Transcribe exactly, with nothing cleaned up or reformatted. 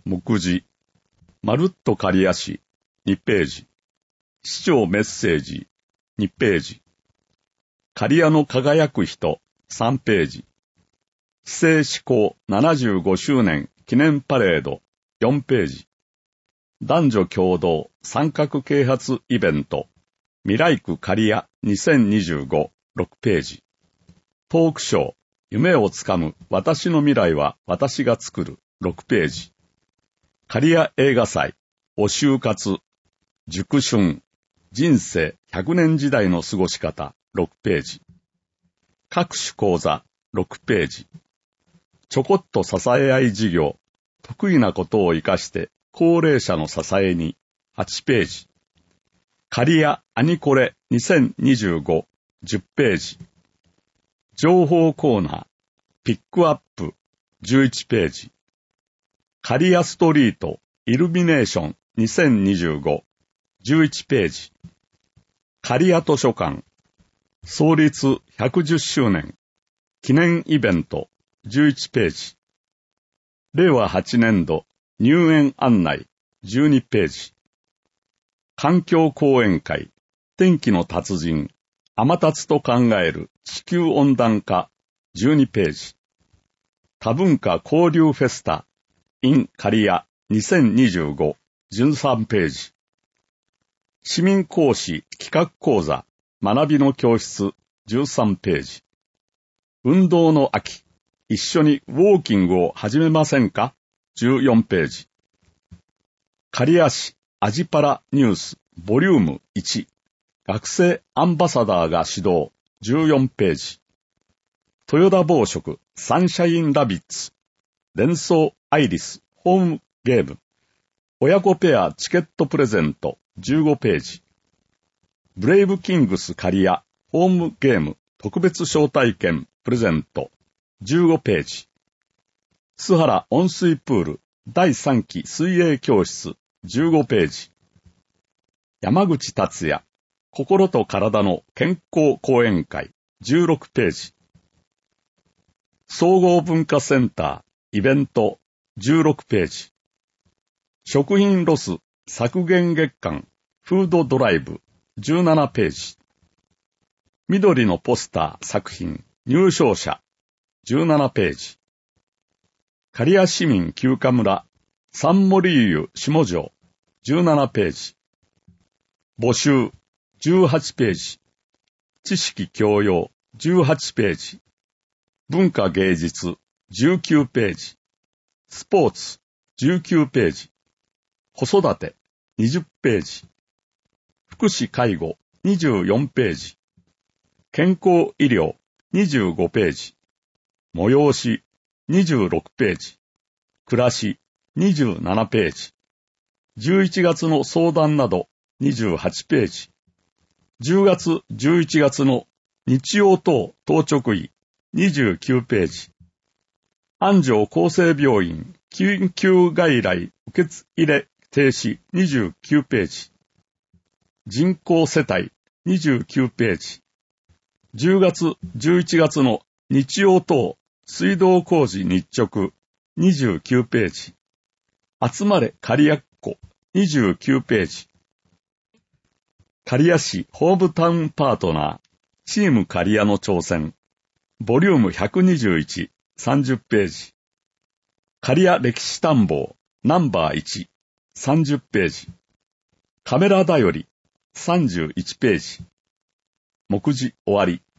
目次、まるっと刈谷市、にページ。市長メッセージ、にページ。刈谷の輝く人、さんページ。市政施行ななじゅうごしゅうねん記念パレード、よんページ。男女共同参画啓発イベント、未来区刈谷にせんにじゅうご、ろくページ。トークショー、夢をつかむ私の未来は私が作る、ろくページ。刈谷映画祭、お就活、熟春、人生ひゃくねん時代の過ごし方、ろくページ。各種講座、ろくページ。ちょこっと支え合い事業、得意なことを活かして高齢者の支えに、はちページ。刈谷アニコレにせんにじゅうご、じゅっページ。情報コーナー、ピックアップ、じゅういちページ。刈谷ストリート、イルミネーションにせんにじゅうご、じゅういちページ。刈谷図書館、創立ひゃくじゅっしゅうねん、記念イベント、じゅういちページ。れいわはちねんど、入園案内、じゅうにページ。環境講演会、天気の達人、天達と考える地球温暖化、じゅうにページ。多文化交流フェスタ、in 刈谷にせんにじゅうご、じゅうさんページ。市民講師企画講座、学びの教室、じゅうさんページ。運動の秋、一緒にウォーキングを始めませんか ?じゅうよんページ。刈谷市アジパラニュースボリュームいち。学生アンバサダーが指導じゅうよんページ。豊田宝飾サンシャインラビッツ連想アイリスホームゲーム親子ペアチケットプレゼントじゅうごページ。ブレイブキングス刈谷ホームゲーム特別招待券プレゼントじゅうごページ。須原温水プールだいさんき水泳教室じゅうごページ。山口達也心と体の健康講演会じゅうろくページ。総合文化センターイベントじゅうろくページ。食品ロス削減月間フードドライブじゅうななページ。緑のポスター作品入賞者じゅうななページ。刈谷市民休暇村三森湯下城じゅうななページ。募集じゅうはちページ。知識教養じゅうはちページ。文化芸術じゅうきゅうページ。スポーツじゅうきゅうページ。子育てにじゅっページ。福祉介護にじゅうよんページ。健康医療にじゅうごページ。催しにじゅうろくページ。暮らしにじゅうななページ。じゅういちがつの相談などにじゅうはちページ。じゅうがつじゅういちがつの日曜等当直医にじゅうきゅうページ。安城厚生病院緊急外来受け入れ停止にじゅうきゅうページ。人口世帯にじゅうきゅうページ。じゅうがつじゅういちがつの日曜等水道工事日直にじゅうきゅうページ。集まれ刈谷っ子にじゅうきゅうページ。刈谷市ホームタウンパートナーチーム刈谷の挑戦ボリュームひゃくにじゅういち、さんじゅっページ。刈谷歴史探訪ナンバーいち、さんじゅっページ。カメラだよりさんじゅういちページ。目次終わり。